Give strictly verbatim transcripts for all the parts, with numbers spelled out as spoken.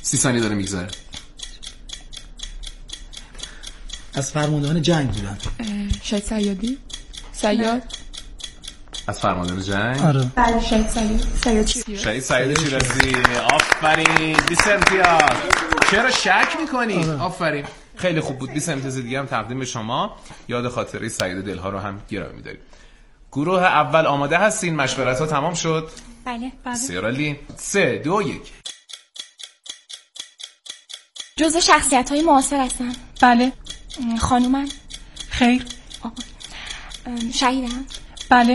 سی ثانیه داره میگذره. از فرماندهان جنگ بودن. شاید صیادی؟ صیاد؟ از فرماندهان جنگ؟ آره. بله شاید صیاد. صیاد چی؟ شاید صیاد شیرازی. آفرین. بیست امتیاز. چرا شک میکنی؟ آره. آفرین. خیلی خوب بود. بیست امتیاز دیگه هم تقدیم به شما. یاد خاطره صیاد دلها رو هم گرامی می‌داریم. گروه اول آماده هستین؟ مشورت ها تمام شد؟ بله. بسیار عالی. سه دو یک. جزء شخصیت‌های معاصر هستن. بله. خانومن؟ خیر. شهیدن؟ بله.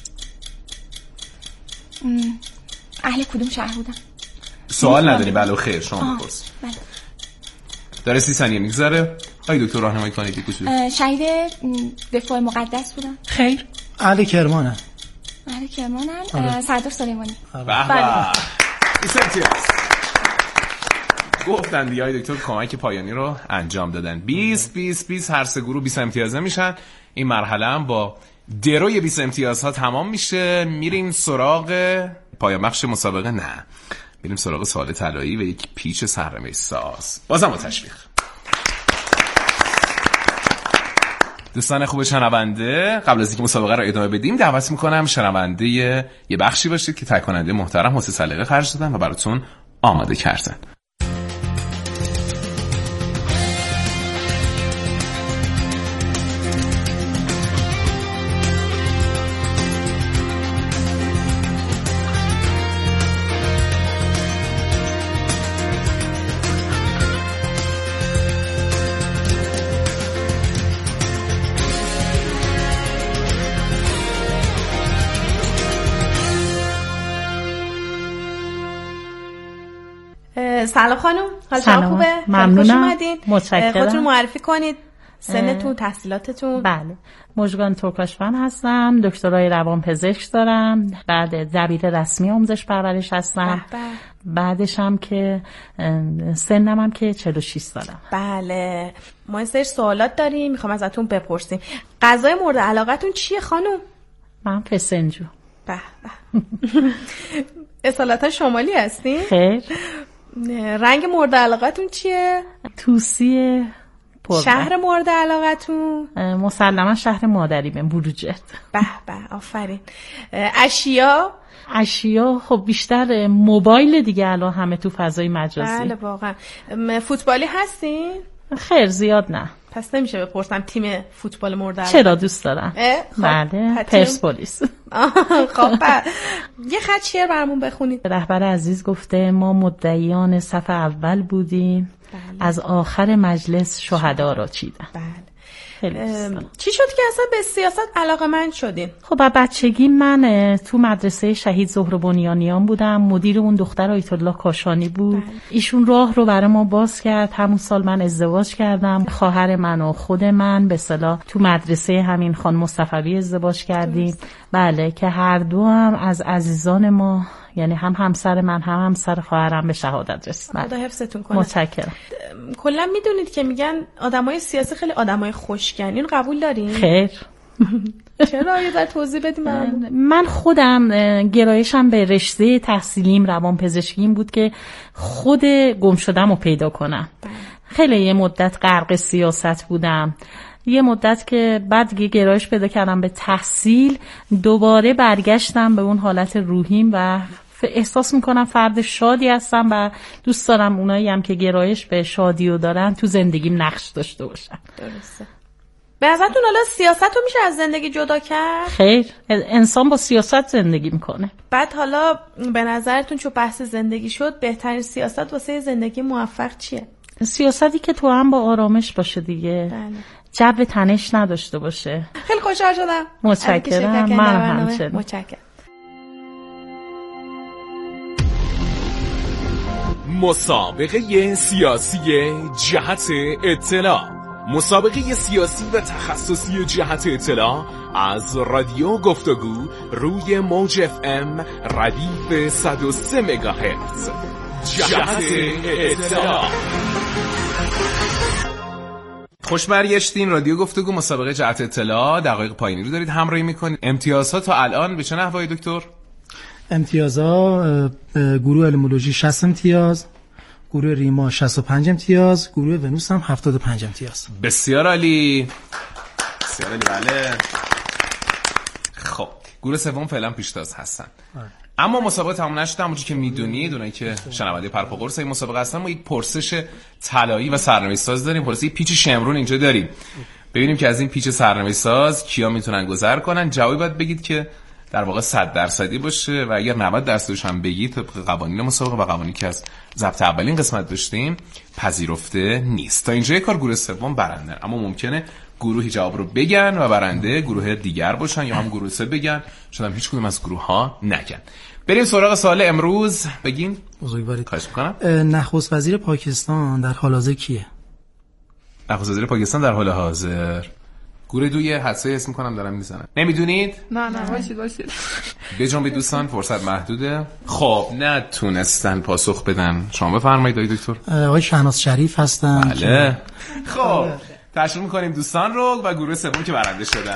اهل کدوم شهر بودن؟ سوال نداری؟ بله خیر شما بپرس. بله. داره سی ثانیه میگذره. آقای دکتر راهنمایی کنید یک کوچولو. شهید دفاع مقدس بودن؟ خیر. اهل کرمانن. اهل کرمانن. سردار سلیمانی. بله. بیست امتیاز. گفتن دیگه های دکتر کمک پایانی رو انجام دادن. بیست بیست بیست هر سه گروه بیست امتیازه میشن. این مرحله هم با دروی بیست امتیازها تمام میشه. میریم سراغ پایان بخش مسابقه. نه میریم سراغ سوال طلایی و یک پیچ سرمه ساز. بازم با تشویق. دوستان خوب شنونده، قبل از اینکه مسابقه رو ادامه بدیم دعوت میکنم شنونده یه بخشی باشید که تهیه کننده محترم حسین سلیقه خرج دادن و براتون آماده کردن. سلام خانم، حالتون خوبه؟ ممنونم. متشکرم. خودتون معرفی کنید، سنتون، تحصیلاتتون. بله، مژگان ترکاشفن هستم، دکترای روانپزشک دارم، بعد دبیر رسمی آموزش پرورش هستم. بله. بعدش هم که سنم هم که چهل و شش سالم. بله، ما یه سری سوالات داریم میخوام ازتون بپرسیم. غذای مورد علاقتون چیه خانم؟ من فسنجو. به به. اصالتا شمالی هستین؟ خیر. رنگ مورد علاقتون چیه؟ توسی. پرده. شهر مورد علاقتون؟ مسلما شهر مادریمه، بروجرد. به به، آفرین. اشیا؟ اشیا خب بیشتر موبایل دیگه الان همه تو فضای مجازی. بله واقعا. فوتبالی هستین؟ خیر زیاد نه. پس نمیشه بپرسم تیم فوتبال مورد علاقه. چرا دوست دارم. خب بله پرسپولیس. خب یه خط شعر برامون بخونید. رهبر عزیز گفته ما مدعیان صف اول بودیم. بله. از آخر مجلس شهدا را چیدن. بله. خیلی چی شد که اصلا به سیاست علاقه‌مند شدین؟ خب از بچگی من تو مدرسه شهید زهره بنیانیان بودم. مدیر اون دختر آیت الله کاشانی بود. بله. ایشون راه رو برای ما باز کرد. همون سال من ازدواج کردم. خواهر من و خود من به اصطلاح تو مدرسه همین خانم مصطفی ازدواج کردیم. درست. بله که هر دو هم از عزیزان ما، یعنی هم همسر من هم همسر خواهرم به شهادت رسیدن. خدا حفظتون کنه. متشکرم. کلا میدونید که میگن آدمای سیاسی خیلی آدمای خوشگلین، قبول دارین؟ خیر. چرا یه ذره توضیح بدیم برام؟ من خودم گرایشم به رشته تحصیلیم روانپزشکیم بود که خود گم شدم رو پیدا کنم. بله. خیلی یه مدت غرق سیاست بودم. یه مدت که بعد دیگه گرایش پیدا کردم به تحصیل، دوباره برگشتم به اون حالت روحیم و احساس میکنم فرد شادی هستم و دوست دارم اونایی هم که گرایش به شادی رو دارن تو زندگیم نقش داشته باشن. درسته. به نظرتون حالا سیاست رو میشه از زندگی جدا کرد؟ خیر، انسان با سیاست زندگی میکنه. بعد حالا به نظرتون چون بحث زندگی شد، بهترین سیاست واسه زندگی موفق چیه؟ سیاستی که تو هم با آرامش باشه دیگه. بله. جو تنش نداشته باشه. خیلی خوشحال شدم. متشکرم. من همچنین. متشکرم. مسابقه سیاسی جهت اطلاع، مسابقه سیاسی و تخصصی جهت اطلاع از رادیو گفتگو روی موج اف ام ردیف صد و سه مگاهرتز. جهت اطلاع. خوش برگشتین. رادیو گفتگو مسابقه جهت اطلاع، دقایق پایانی رو دارید همراهی میکنید. امتیازها تا الان به چه نحوی دکتر؟ امتیازها گروه علمولوژی شصت امتیاز، گروه ریما شصت و پنج امتیاز، گروه ونوس هم هفتاد و پنج امتیاز. بسیار عالی، بسیار عالی. بله خب گروه سوم فعلا پیشتاز هستن. اما مسابقه تمام نشده. همونجوری که میدونید، اونایی که شنونده پرپا قرص این مسابقه هستن، ما یک پرسش طلایی و سرنوشت ساز داریم. پرسش پیچ شمرون اینجا داریم. ببینیم که از این پیچ سرنوشت ساز کیا میتونن گذر کنن. جوابی باید بگید که در واقع صد درصدی باشه و اگر نود درصدش هم بگید طبق قوانین مسابقه و قوانینی که از ضبط اولین قسمت داشتیم پذیرفته نیست. تا اینجای کار گروه سوم برنده، اما ممکنه گروهی جواب رو بگن و برنده گروه دیگر باشن یا هم گروه سه بگن، شاید هم هیچ کدوم از گروه ها نگن. بریم سراغ سوال امروز. بگین. بزرگوارید. خواهش می‌کنم. نخست وزیر پاکستان در حال حاضر کیه؟ نخست وزیر پاکستان در حال حاضر گروه دوی حدسه اسم کنم دارم میزنم. نمیدونید؟ نه نه وایسید وایسید. بجنبید دوستان، فرصت محدوده. خب نتونستن پاسخ بدن. شما بفرمایید آقای دکتر. آقای شهناز شریف هستن. بله. خب تشکر می‌کنیم دوستان رو و گروه سوم که برنده شدن.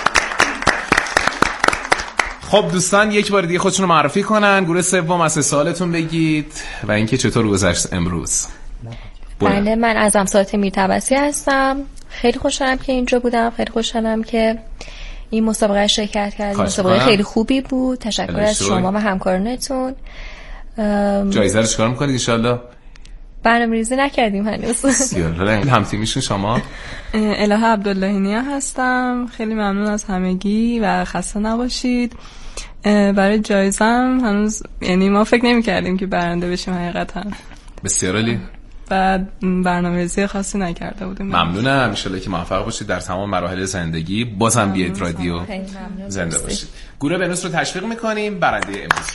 خب دوستان یک بار دیگه خودشون رو معرفی کنن. گروه سوم از سوالتون بگید و اینکه چطور گذشت امروز. بله من از امسات میرتبسی هستم. خیلی خوشحالم که اینجا بودم. خیلی خوشحالم که این مسابقه شرکت کردم. مسابقه خیلی خوبی بود. تشکر از شما و همکارانتون. جایزه رو چیکار می‌کنید ان شاءالله؟ برنامه‌ریزی نکردیم هنوز. بسیار هم‌تیمیشون شما؟ الهه عبداللهینیا هستم. خیلی ممنون از همگی و خسته نباشید. برای جایزم هنوز یعنی ما فکر نمی‌کردیم که برنده بشیم حقیقتا. بسیار عالی. بعد برنامه‌ریزی خاصی نکرده بودیم. ممنونم. ان شاءالله که موفق باشید در تمام مراحل زندگی. بازم بیاید رادیو زنده باشید. گروه ونوس رو تشویق می‌کنیم. برنده امروز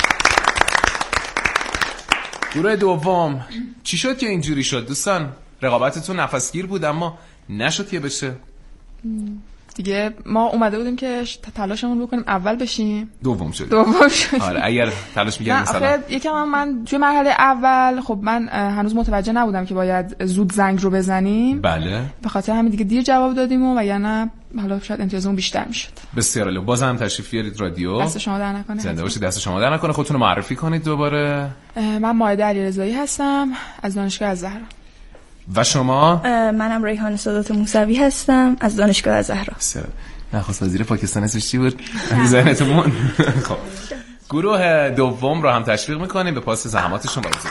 گروه دوم. چی شد که اینجوری شد دوستان؟ رقابتتون نفسگیر بود اما نشد که بشه. دیگه ما اومده بودیم که تلاشمون بکنیم اول بشیم، دوم شد. دوم شد. آره اگر تلاش می‌کردیم مثلا. آخه یکم من, من توی مرحله اول خب من هنوز متوجه نبودم که باید زود زنگ رو بزنیم. بله. به خاطر همین دیگه دیر جواب دادیم و وگرنه حالا شاید امتیازمون بیشتر میشد. بسیار عالی. بازم تشریف بیارید رادیو. دست شما در نکنه. زنده باشید. دست شما در نکنه. خودتون رو معرفی کنید دوباره. من مائده علیرضایی هستم از دانشگاه الزهرا. و شما؟ منم ریحان سادات موسوی هستم از دانشگاه الزهرا. نخست وزیر پاکستان اسمش چی بود؟ ذهنتون. خب گروه دوم رو هم تشویق میکنیم به پاس زحماتشون بازید.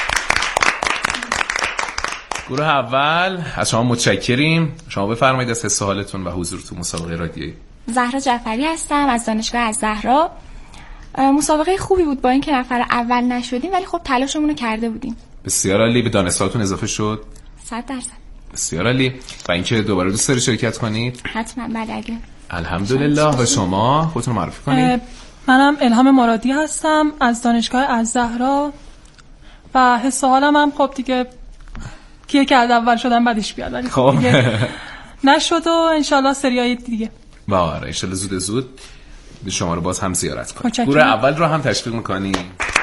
گروه اول از شما متشکریم. شما بفرمایید از حس و حالتون و حضور تو مسابقه رادیویی. زهرا جعفری هستم از دانشگاه الزهرا. مسابقه خوبی بود با اینکه نفر اول نشدیم ولی خب تلاشمون رو کرده بودیم. بسیار عالی. به دانشگاهتون اضافه شد؟ صد درصد. بسیار عالی. و اینکه دوباره دوست داری شرکت کنید؟ حتما. بله اگه. الحمدلله. و شما خودتون معرفی کنید. منم الهام مرادی هستم از دانشگاه الزهرا و حس و حالم هم خب دیگه کیه که از اول شدم بعدش بیاد ولی خب نشد و انشالله سریای دیگه. باشه انشالله زود زود به شما رو باز هم زیارت کنیم. گروه اول رو هم تشویق میکنیم.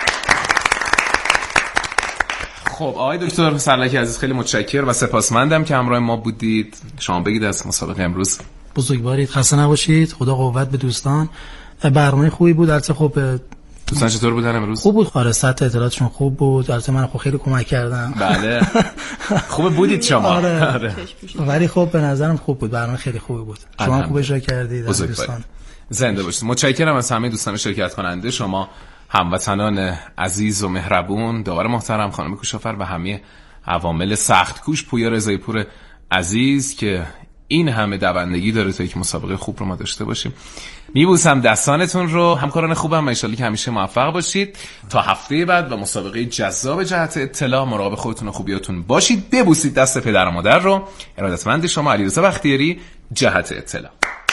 خب آقای دکتر سرلکی عزیز خیلی متشکر و سپاسمندم که همراه ما بودید. شما بگید از مسابقه امروز. بزرگوارید. خسته نباشید. خدا قوت به دوستان. برنامه خوبی بود. البته خب دوستان چطور بودن امروز؟ خوب بود. آره سطح اطلاعاتشون خوب بود. البته من خب خیلی کمک کردم. بله. خوب بودید شما. آره. آره. ولی خب به نظرم خوب بود. برنامه خیلی خوبی بود. شما خوب اجرا کردید دوستان. زنده باشید. متشکرم از همه دوستان شرکت کننده. شما هموطنان عزیز و مهربون، داور محترم، خانم کوشافر و همه عوامل سخت کوش، پویا رضایی پور عزیز که این همه دوندگی داره تا یک مسابقه خوب رو ما داشته باشیم. میبوسم دستانتون رو. همکاران خوبم و ان شاءالله که همیشه موفق باشید. تا هفته بعد و مسابقه جذاب جهت اطلاع مراقب خودتون و خوبیاتون باشید. ببوسید دست پدر و مادر رو. ارادتمند شما علیرضا بختیاری، جهت اطلاع.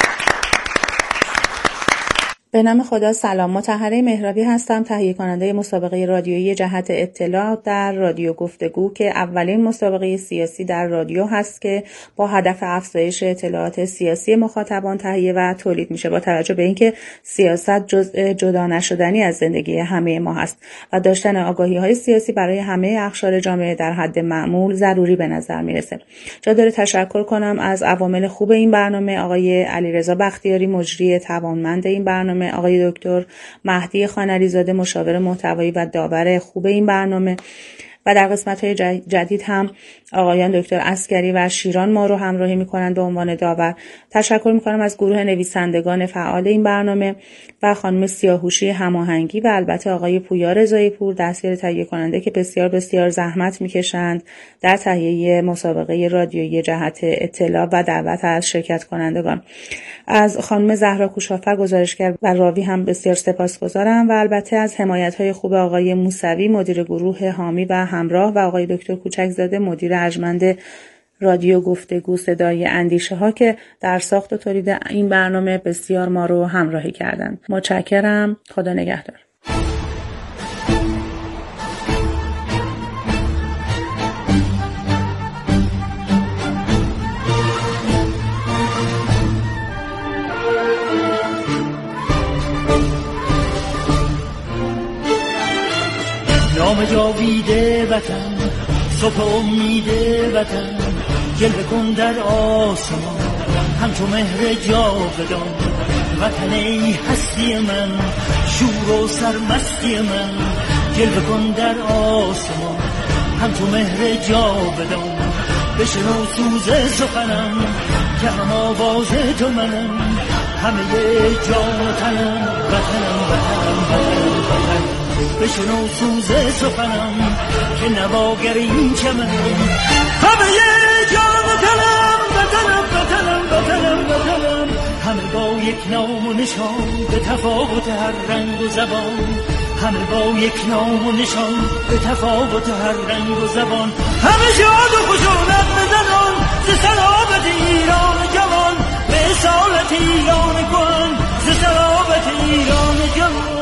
به نام خدا. سلام، مطهره مهرابی هستم، تهیه کننده مسابقه رادیویی جهت اطلاع در رادیو گفتگو که اولین مسابقه سیاسی در رادیو هست که با هدف افزایش اطلاعات سیاسی مخاطبان تهیه و تولید میشه، با توجه به اینکه سیاست جزء جدا نشدنی از زندگی همه ما هست و داشتن آگاهی های سیاسی برای همه اقشار جامعه در حد معمول ضروری به نظر میرسه. جا داره تشکر کنم از عوامل خوب این برنامه، آقای علیرضا بختیاری مجری توانمند این برنامه، آقای دکتر مهدی خانریزاده مشاور محتوایی و داور خوب این برنامه و در قسمت‌های جدید هم آقایان دکتر عسگری و شیران ما رو همراهی می‌کنند به عنوان داور. تشکر می‌کنم از گروه نویسندگان فعال این برنامه و خانم سیاهوشی هماهنگی و البته آقای پویا رضایی پور دستیار تهیه کننده که بسیار بسیار زحمت می‌کشند در تهیه مسابقه رادیویی جهت اطلاع و دعوت از شرکت کنندگان. از خانم زهرا کوشافر گزارشگر و راوی هم بسیار سپاسگزارم و البته از حمایت‌های خوب آقای موسوی مدیر گروه حامی و همراه و آقای دکتر کوچکزاده مدیر ارجمند رادیو گفتگو صدای اندیشه ها که در ساخت و تولید این برنامه بسیار ما رو همراهی کردند. متشکرم. خدا نگهدار. نام جاویده وطن صبح امید وطن جلوه کن در آسمان همچو مهر جاودان وطن ای هستی من شور و سرمستی من جلوه کن در آسمان همچو مهر جاودان بشنو سوز سخنم که هم آواز تو منم همه جان و تنم وطنم وطنم وطنم وطنم بشنو سوز سخنم که نواگر این چمنم همه جان و تنم وطنم وطنم وطنم وطنم همه با یک نام و نشان به تفاوت هر رنگ و زبان همه با یک نام و نشان به تفاوت هر رنگ و زبان همه شاد و خشونت بزنان ز سلامت ایران جوان به اصالت ایران کن ز سلامت ایران جوان.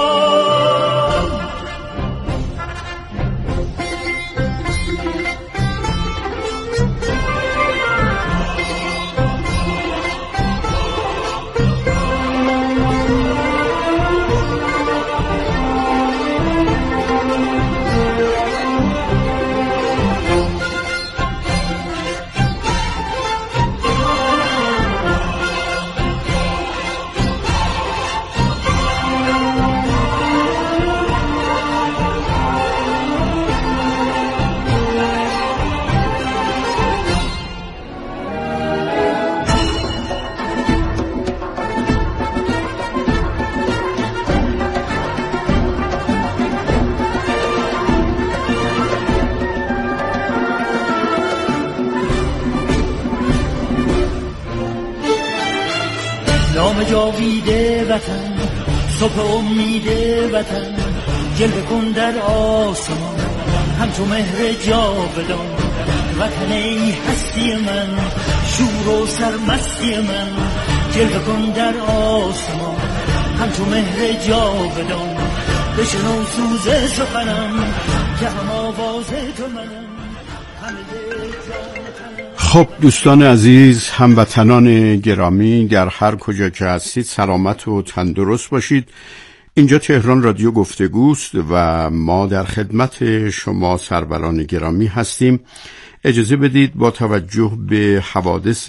جاویده وطن صبح امید وطن جلوه کن در آسمان همچو مهر جاودان وطن ای هستی من شور و سرمستی من جلوه کن در آسمان همچو مهر جاودان بشنو سوز سخنم که هم آواز تو منم همه جان. خب دوستان عزیز، هموطنان گرامی در هر کجا که هستید سلامت و تندرست باشید. اینجا تهران رادیو گفتگوست و ما در خدمت شما سروران گرامی هستیم. اجازه بدید با توجه به حوادث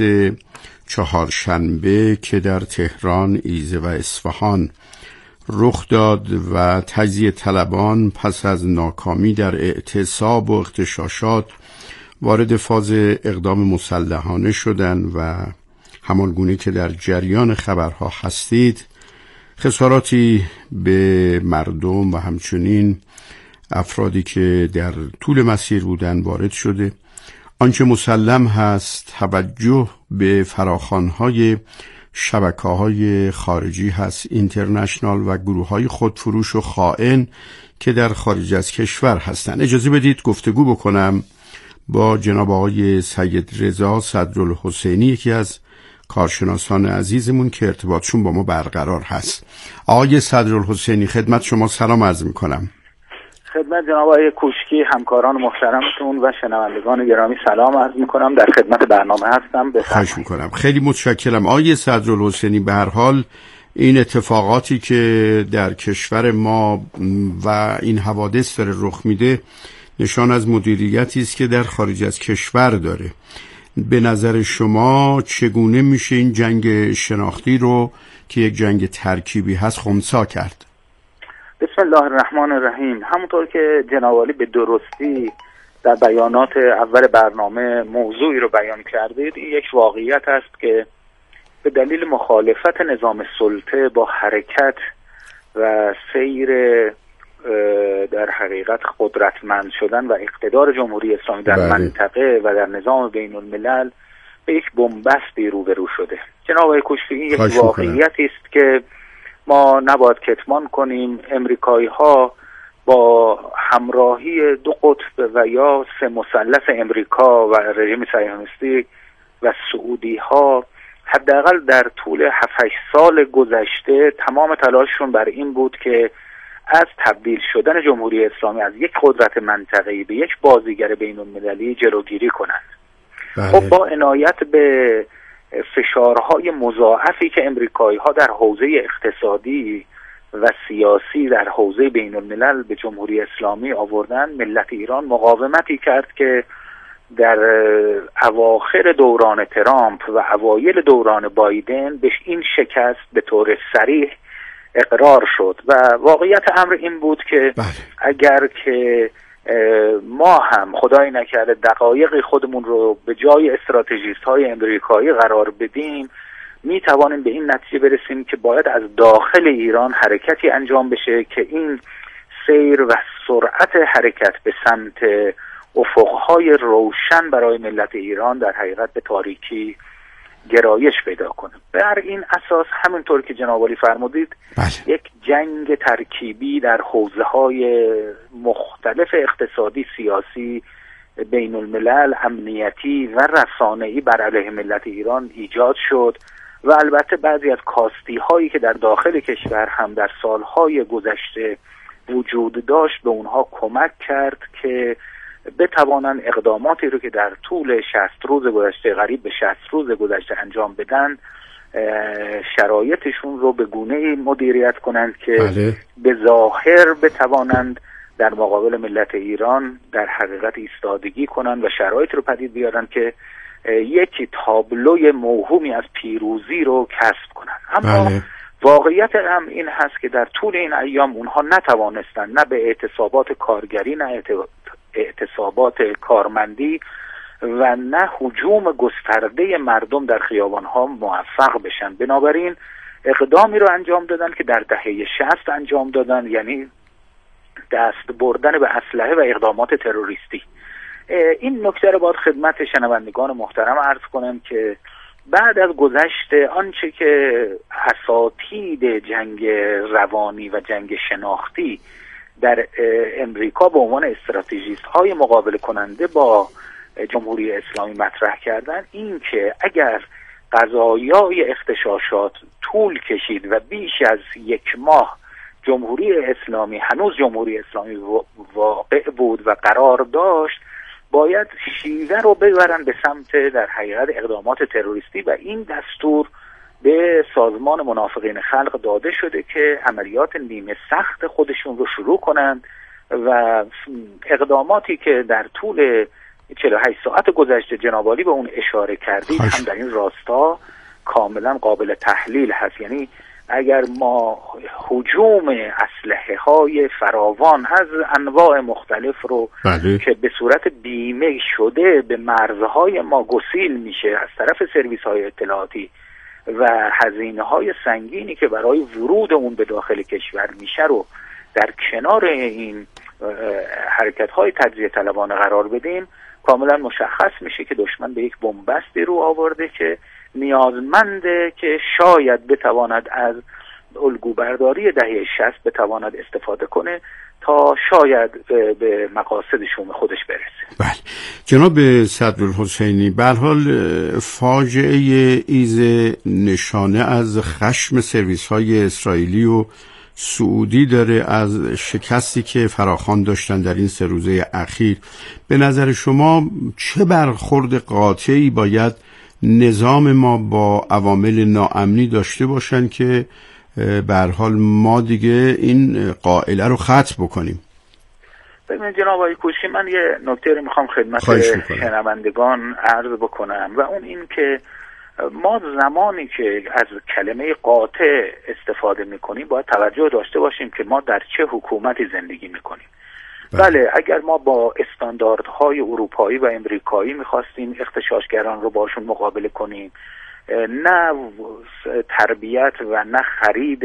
چهارشنبه که در تهران، ایزه و اصفهان رخ داد و تجزیه طلبان پس از ناکامی در اعتصاب و اغتشاشات وارد فاز اقدام مسلحانه شدند و همان گونه که در جریان خبرها هستید خساراتی به مردم و همچنین افرادی که در طول مسیر بودند وارد شده. آنچه مسلم هست توجه به فراخوان‌های شبکه‌های خارجی هست، اینترنشنال و گروه‌های خودفروش و خائن که در خارج از کشور هستند. اجازه بدید گفتگو بکنم با جناب آقای سید رضا صدرالحسینی، یکی از کارشناسان عزیزمون که ارتباطشون با ما برقرار هست. آقای صدرالحسینی، خدمت شما سلام عرض میکنم. خدمت جناب آقای کوشکی، همکاران محترمتون و شنوندگان گرامی سلام عرض میکنم. در خدمت برنامه هستم. خواهش میکنم. خیلی متشکرم. آقای صدرالحسینی، به هر حال این اتفاقاتی که در کشور ما و این حوادث داره رخ میده نشان از مدیریتی است که در خارج از کشور داره. به نظر شما چگونه میشه این جنگ شناختی رو که یک جنگ ترکیبی هست خنثی کرد؟ بسم الله الرحمن الرحیم. همونطور که جناب عالی به درستی در بیانات اول برنامه موضوعی رو بیان کردید، این یک واقعیت است که به دلیل مخالفت نظام سلطه با حرکت و سیر در حقیقت قدرتمند شدن و اقتدار جمهوری اسلامی در بله. منطقه و در نظام بین الملل به یک بنبستی روبرو شده. جناب آقای کوشکی، این یک واقعیتی است که ما نباید کتمان کنیم. امریکایی ها با همراهی دو قطب و یا سه مثلث امریکا و رژیم صهیونیستی و سعودی ها حداقل در طول هفت هشت سال گذشته تمام تلاششون بر این بود که از تبدیل شدن جمهوری اسلامی از یک قدرت منطقه‌ای به یک بازیگر بین‌المللی جلوگیری کنند. بله. خب با عنایت به فشارهای مضاعفی که امریکایی ها در حوزه اقتصادی و سیاسی در حوزه بین الملل به جمهوری اسلامی آوردن، ملت ایران مقاومتی کرد که در اواخر دوران ترامپ و اوایل دوران بایدن به این شکست به طور صریح اقرار شد و واقعیت امر این بود که بله. اگر که ما هم خدای نکرده دقایق خودمون رو به جای استراتژیست های امریکایی قرار بدیم، می توانیم به این نتیجه برسیم که باید از داخل ایران حرکتی انجام بشه که این سیر و سرعت حرکت به سمت افقهای روشن برای ملت ایران در حقیقت به تاریکی گرایش پیدا کنه. بر این اساس همونطور که جناب عالی فرمودید بله. یک جنگ ترکیبی در حوزه‌های مختلف اقتصادی، سیاسی، بین الملل، امنیتی و رسانه‌ای بر علیه ملت ایران ایجاد شد و البته بعضی از کاستی هایی که در داخل کشور هم در سالهای گذشته وجود داشت به اونها کمک کرد که بتوانند اقداماتی رو که در طول شصت روز گذشته، قریب به شصت روز گذشته انجام بدن، شرایطشون رو به گونه‌ای مدیریت کنند که بله. به ظاهر بتوانند در مقابل ملت ایران در حقیقت ایستادگی کنند و شرایط رو پدید بیارن که یک تابلوی موهومی از پیروزی رو کسب کنند. اما بله. واقعیت هم این هست که در طول این ایام اونها نتوانستند نه به اعتصابات کارگری، نه اعتصابات کارمندی و نه هجوم گسترده مردم در خیابانها موفق بشن. بنابراین اقدامی رو انجام دادن که در دهه شصت انجام دادن، یعنی دست بردن به اسلحه و اقدامات تروریستی. این نکته رو باید خدمت شنوندگان محترم عرض کنم که بعد از گذشت آنچه که اساتید جنگ روانی و جنگ شناختی در امریکا به عنوان استراتژیست های مقابله کننده با جمهوری اسلامی مطرح کردن، این که اگر قضایای اغتشاشات طول کشید و بیش از یک ماه جمهوری اسلامی هنوز جمهوری اسلامی واقع بود و قرار داشت، باید شیوه رو ببرن به سمت در حقیقت اقدامات تروریستی و این دستور به سازمان منافقین خلق داده شده که عملیات نیمه سخت خودشون رو شروع کنند و اقداماتی که در طول چهل و هشت ساعت گذشته جناب عالی به اون اشاره کردید هم در این راستا کاملا قابل تحلیل هست. یعنی اگر ما هجوم اسلحه های فراوان از انواع مختلف رو بله. که به صورت بیمه شده به مرزهای ما گسیل میشه از طرف سرویس های اطلاعاتی و هزینه های سنگینی که برای ورود اون به داخل کشور میشه رو در کنار این حرکت های تجزیه طلبانه قرار بدیم، کاملا مشخص میشه که دشمن به یک بنبستی رو آورده که نیازمنده که شاید بتواند از الگوبرداری دهه شصت بتواند استفاده کنه تا شاید به مقاصد شوم خودش برسه. بله جناب صدرالحسینی، به هر حال فاجعه ایز نشانه از خشم سرویس های اسرائیلی و سعودی داره از شکستی که فراخوان داشتن در این سه روزه اخیر. به نظر شما چه برخورد قاطعی باید نظام ما با عوامل ناامنی داشته باشن که به هر حال ما دیگه این قاعده رو ختم بکنیم؟ ببینید جناب آقای کوشکی، من یه نکته رو میخوام خدمت شنوندگان عرض بکنم و اون این که ما زمانی که از کلمه قاطع استفاده میکنیم باید توجه داشته باشیم که ما در چه حکومتی زندگی میکنیم. بله اگر ما با استانداردهای اروپایی و امریکایی میخواستیم اغتشاشگران رو باشون مقابله کنیم، نه تربیت و نه خرید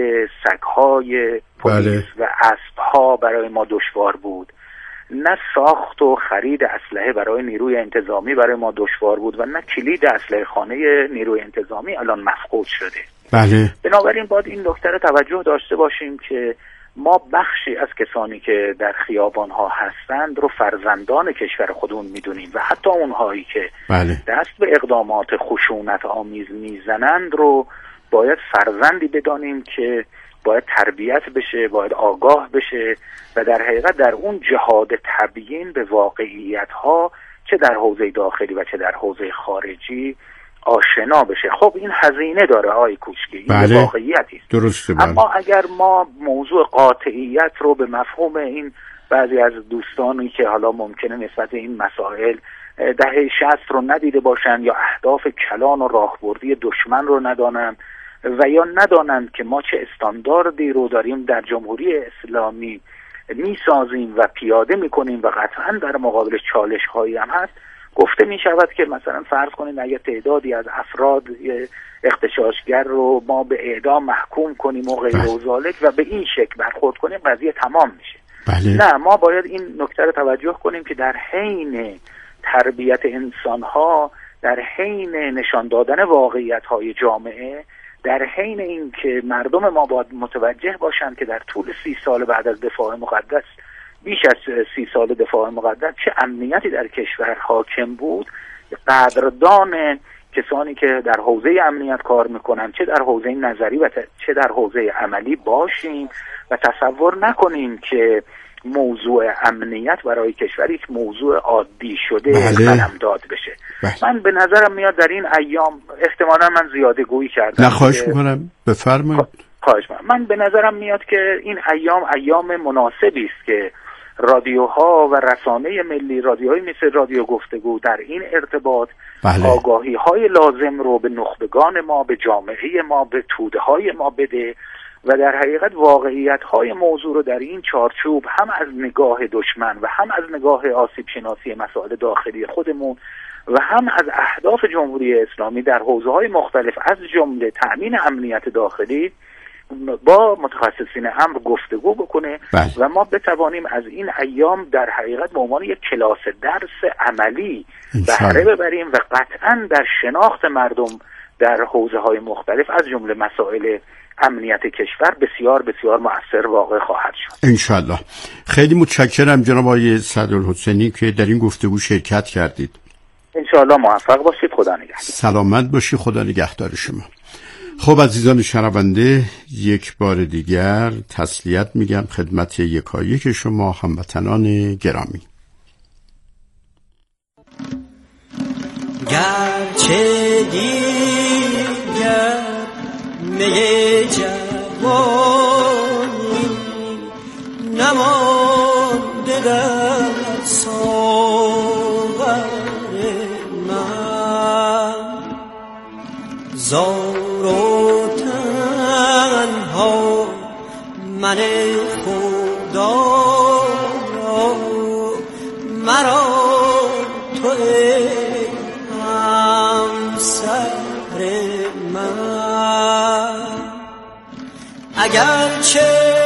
سگهای پلیس بله. و اسبها برای ما دشوار بود، نه ساخت و خرید اسلحه برای نیروی انتظامی برای ما دشوار بود و نه کلید اسلحه خانه نیروی انتظامی الان مفقود شده. بله. بنابراین باید این نکته رو توجه داشته باشیم که ما بخشی از کسانی که در خیابان ها هستند رو فرزندان کشور خودمون میدونیم و حتی اونهایی که بله. دست به اقدامات خشونت آمیز میزنند رو باید فرزندی بدانیم که باید تربیت بشه، باید آگاه بشه و در حقیقت در اون جهاد تبیین به واقعیت ها چه در حوزه داخلی و چه در حوزه خارجی آشنا بشه. خب این هزینه داره آقای کوچکی، این بله. واقعیتی است. درسته بله. اما اگر ما موضوع قاطعیت رو به مفهوم این بعضی از دوستانی که حالا ممکنه نسبت این مسائل دهه شصت رو ندیده باشن یا اهداف کلان و راهبردی دشمن رو ندانن و یا ندانند که ما چه استانداردی رو داریم در جمهوری اسلامی میسازیم و پیاده میکنیم و قطعا در مقابل چالش هایی هم هست، گفته می شود که مثلا فرض کنید اگر تعدادی از افراد اغتشاشگر رو ما به اعدام محکوم کنیم و غیر و ذالک و به این شکل برخورد کنیم قضیه تمام میشه. بله. نه، ما باید این نکته رو توجه کنیم که در حین تربیت انسان ها، در حین نشان دادن واقعیت های جامعه، در حین این که مردم ما باید متوجه باشند که در طول سی سال بعد از دفاع مقدس، بیش از سی سال دفاع مقدس، چه امنیتی در کشور حاکم بود، قدردان کسانی که در حوزه امنیت کار میکنن، چه در حوزه نظری و چه در حوزه عملی باشیم و تصور نکنیم که موضوع امنیت برای کشور یک موضوع عادی شده قلمداد بشه. بله. من به نظرم میاد در این ایام احتمالا من زیاده گویی کردم. نه خواهش میکنم بفرمایید. خواهش میکنم. من به نظرم میاد که این ایام ایام مناسبی است که رادیوها و رسانه ملی، رادیوهای مثل رادیو گفتگو در این ارتباط بله. آگاهی های لازم رو به نخبگان ما، به جامعه ما، به توده های ما بده و در حقیقت واقعیت های موضوع رو در این چارچوب هم از نگاه دشمن و هم از نگاه آسیب شناسی مسائل داخلی خودمون و هم از اهداف جمهوری اسلامی در حوزه های مختلف از جمله تأمین امنیت داخلی با متخصصین امر گفتگو بکنه بله. و ما بتوانیم از این ایام در حقیقت به عنوان یک کلاس درس عملی بهره ببریم و قطعا در شناخت مردم در حوزه های مختلف از جمله مسائل امنیت کشور بسیار بسیار مؤثر واقع خواهد شد انشالله. خیلی متشکرم جناب آقای سعدالحسینی که در این گفتگو شرکت کردید. انشالله موفق باشید. خدا نگهدار. سلامت باشی. خدا نگهدار شما. خب عزیزان شنونده، یک بار دیگر تسلیت میگم خدمت یکایک شما هموطنان گرامی. گرچه دیگر می جوانی نمانده در ساغر من، زار و تنها من خدا مرا تو ای همسر من، اگرچه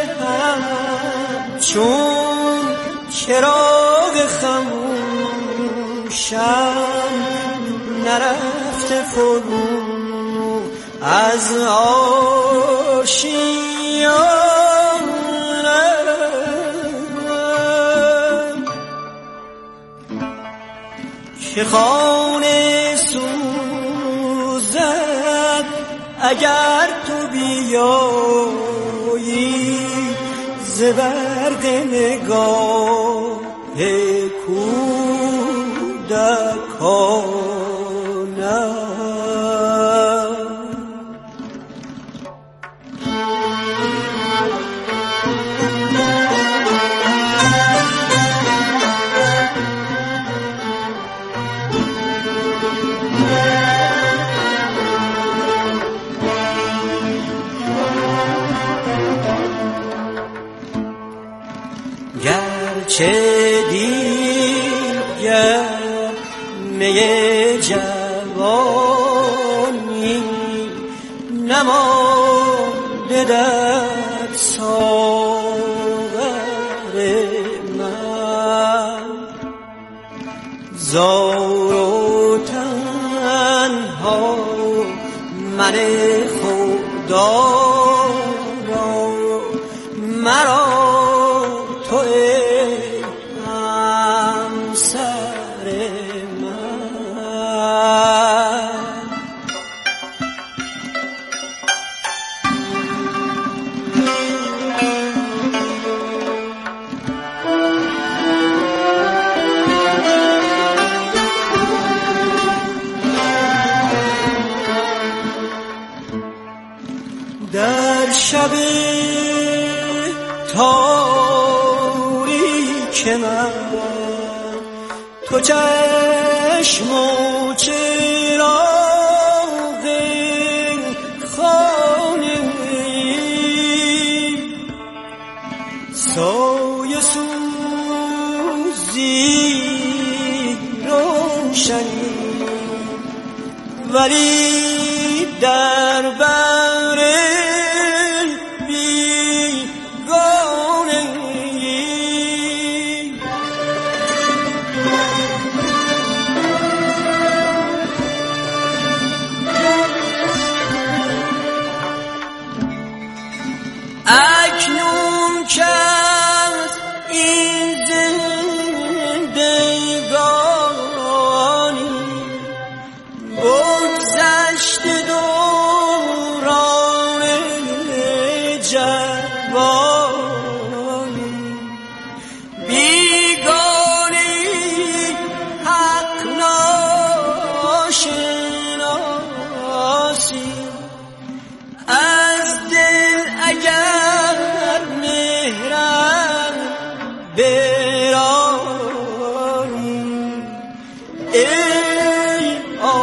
همچون چراغ خموشم نرفته فرو از آشیانم، که خانه سوزد اگر تو بیایی ز برق نگاه کودکانم. گرچه دیگر می جوانی نمانده در ساغر من، زار و تنها من خدا را مرا تو ای همسر من. در شب تاریک من تو چشم و چراغ خانه سایه سوزی روشنی، ولی در بر بیگانه اکنون که این زندگانی بگذشت دوران جوانی، بیگانی حق ناشناسی از دل اگر مهرم برانی، ای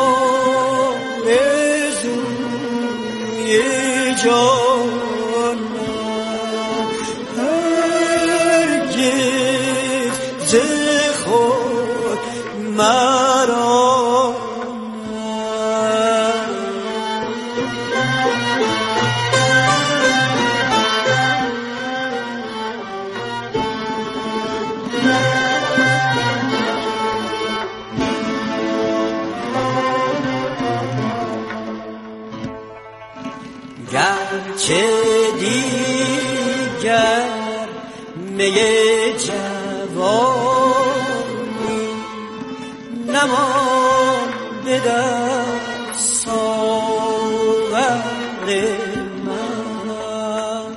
آرزوی جانم هرگز ز خود مرا گرچه دیگر می جوانی نمانده در ساغر من،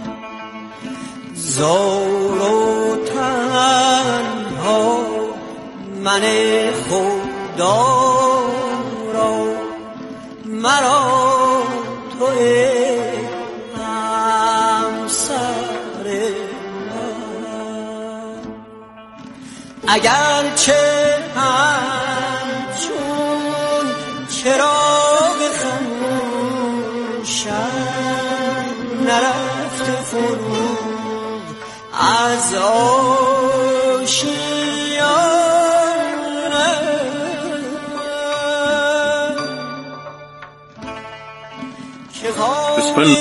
زار و تنها من خدا را مرا تو ای همسر من. اگرچه همچون چراغ خموشم نرفته فرو از آشیانه، که خواهی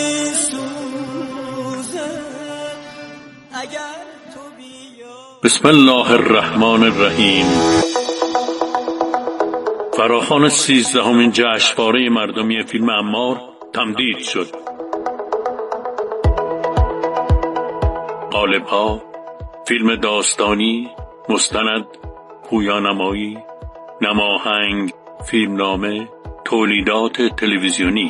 سوزه اگر تو بیا. بسم الله الرحمن الرحیم. فراخوان سیزدهمین جشنواره مردمی فیلم عمار تمدید شد. قالب‌ها، فیلم داستانی، مستند، پویانمایی، نماهنگ، فیلمنامه، تولیدات تلویزیونی.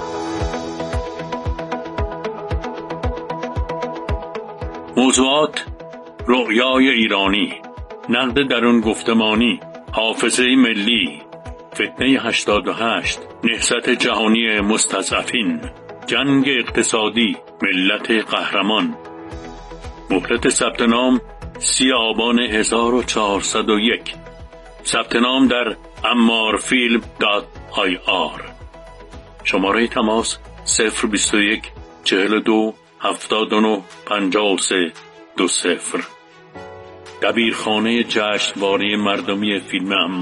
موضوعات: رؤیای ایرانی، نقد درون گفتمانی، حافظه ملی، فتنه هشتاد و هشت، نهضت جهانی مستضعفین، جنگ اقتصادی، ملت قهرمان. مهلت ثبت نام سی آبان هزار و چهارصد و یک. ثبت نام در عمارفیلم دات آی آر. شماره تماس صفر بیست و یک چهل و دو هفتاد و نه پنجاه و سه دو صفر. دبیرخانه جشنواره مردمی فیلم